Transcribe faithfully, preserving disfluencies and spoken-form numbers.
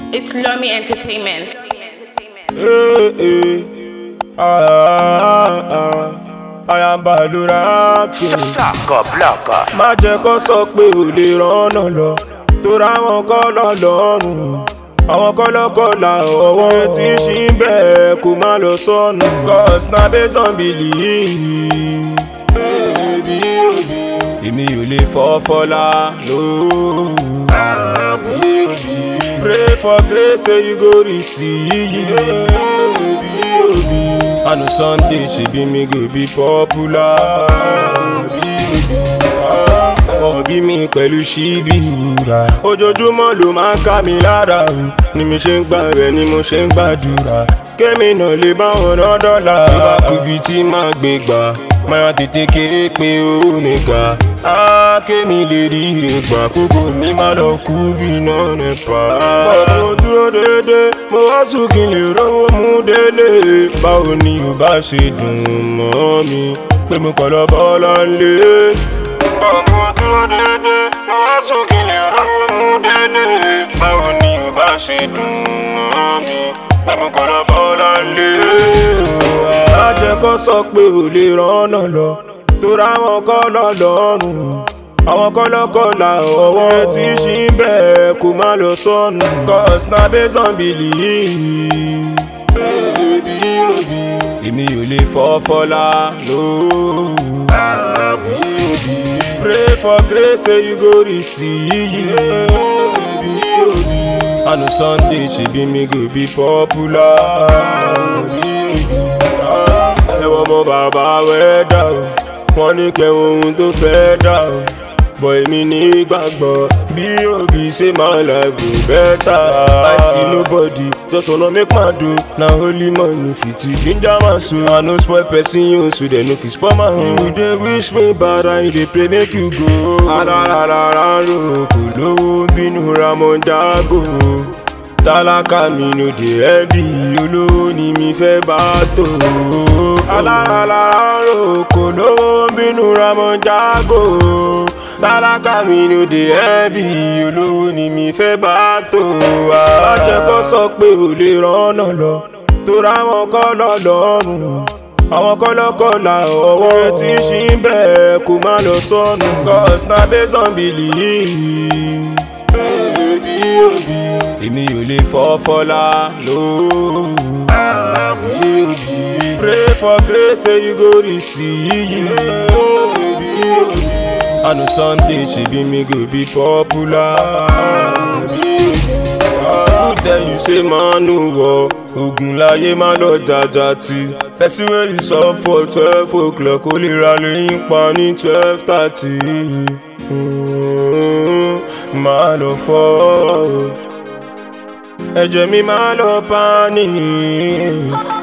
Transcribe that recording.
It's Lomi Entertainment. Hey, hey. Ah, ah, ah. I am Badura King. Saka blaka. Má jẹ́ kó sọ pé ò lè rọ́nà lọ, torí àwọn kọ́ lọ lọ́rùn. Àwọn kọ́lọ́kọ́lá ọwọ́ tí ń ṣí bẹ́ẹ̀ kó má lọ sọnù. Cause na based on belief. Èmi ò lè fọ́ fọ́lá, no. Pray for grace say you go receive. I know Sunday she be me go be popular. Wọ́n bí mi pẹ̀lú ṣíbí ìwúra. Ojoojúmọ́ ló máa ń ká mi lára o. Ni mi ṣe ń gbà rẹ̀ ni mo ṣe ń gbàdúrà. Kémi náà lè bá wọn rán dọ́là. Tó bá kú ibi tí máa gbé gbà, máa tètè kéré pé ó nìga. Á kémi lè rí ire gbà, kókó mi má lọ kú bí iná nípa. Bọ̀dọ̀ mo dúró dédé, mo wá sùn kí n lè rówó mú délé. Báwo ni ò bá ṣe dùn mọ́ mi pé mo kọ̀ lọ bọ́lá ńlé. Mo dúró dédé, mo wá sùn kí n lè rówó mú délé. Báwo ni ò bá ṣe dùn mọ́ mi pé mo kọ̀ lọ bọ́lá ńlé. Má jẹ́ kó sọ pé ò lè rọ́nà lọ, torí àwọn kọ́ lọ lọ́rùn. Àwọn kọ́lọ́kọ́lá ọwọ́ tí ń ṣí bẹ́ẹ̀ kó má lọ sọnù. Cause na based on belief. Èmi ò lè fọ́ fọ́lá, no. Pray for grace say you go receive. I know Sunday she be me go be popular. Ẹ̀wọ̀n ọmọ bàbá wẹ́ dà o, wọ́n ní kẹ́wọ̀n ohun tó fẹ́ dà o. But èmi ní gbàgbọ́ bí òbí ṣe máa life go better. I see nobody, just wanna make my do. Na only money fit ginger my soul. I no spoil person you, so they no fit spoil my home. You dey wish me bad and you dey pray make you go. Arararara ro kò lówó bínú Ramon Jago. Tálákà mi no dey heavy, olówó ni mi fẹ́ bá tó. Arararara ro kò lówó bínú Ramon Jago. Tálákà mi no dey heavy, olówó ni mi fẹ́ bá tó. Má jẹ́ kó sọ pé ò lè rọ́nà lọ, torí àwọn kọ́ lọ lọ́rùn. Àwọn kọ́lọ́kọ́lá ọwọ́ tí ń ṣí bẹ́ẹ̀ kó má lọ sọnù. Cause na based on belief. Èmi ò lè fọ́ fọ́lá, no. Pray for grace say you go receive. I know Sunday she be me go be popular. Who tell you say man no war? Ogun láyé má lọ jàjà tí. Person wey you sup for twelve o'clock ó lè ra lóyún pa ní twelve thirty. Má lọ fọ́, ẹ̀jẹ̀ mi má lọ pa ní.